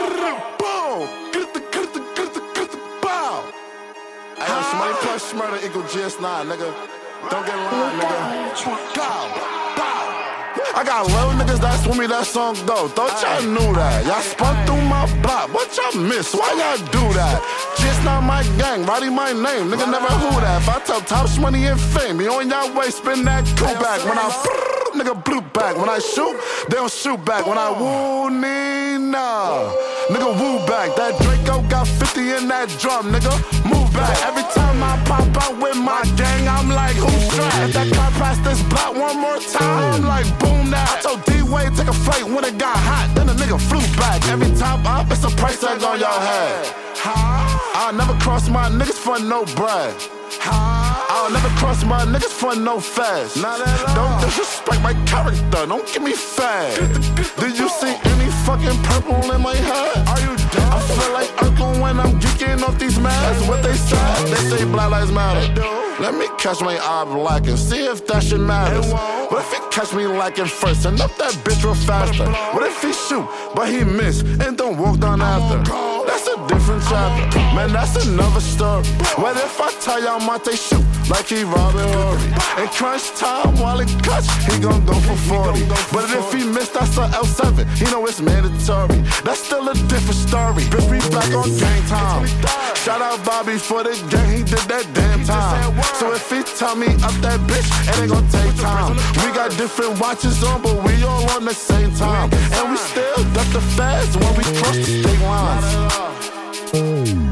Boom. Bow. Hey, somebody plus murder equal GS9, nigga. Don't get lying, nigga. Go. I got little niggas that's with me, that song go. Thought y'all knew that. Y'all spun through my block. What y'all miss? Why y'all do that? Just not my gang, writing my name. Nigga never who that. If I tell Tops money and fame, be on y'all way, spin that coup back. When I nigga blue back. When I shoot, they don't shoot back. When I woo Nina, nigga woo back. That Draco got 50 in that drum, nigga. Move back. Every time I pop out with my gang, I'm like, who's strapped? If that car pass this block one more time, I'm like, boom now. I told D-Wade take a flight when it got hot, then the nigga flew back. Every time up, it's a price tag on your head. I'll never cross my niggas for no bread. I'll never cross my niggas for no fast. Don't disrespect my character, don't give me fast. Did you see any fucking purple in my head? Are you dumb? I feel like Urkel when I'm geeking off these masks. That's what they say. They say Black Lives Matter. Let me catch my eye black and see if that shit matters. What if he catch me lacking first and up that bitch real faster? What if he shoot, but he miss and don't walk down after? That's a different chapter, man, that's another story. What if I tell y'all Monte shoot like he Robin Hood? In crunch time while it cuts, he gon' go for 40. But if he missed, that's a L7, he know it's mandatory. That's still a different story. Bitch, we back on gang time. Shout out Bobby for the gang, he did that damn time. So if he tell me up that bitch, it ain't gon' take time. We got different watches on, but we all on the same time. And we still duck the fast when we cross the state lines.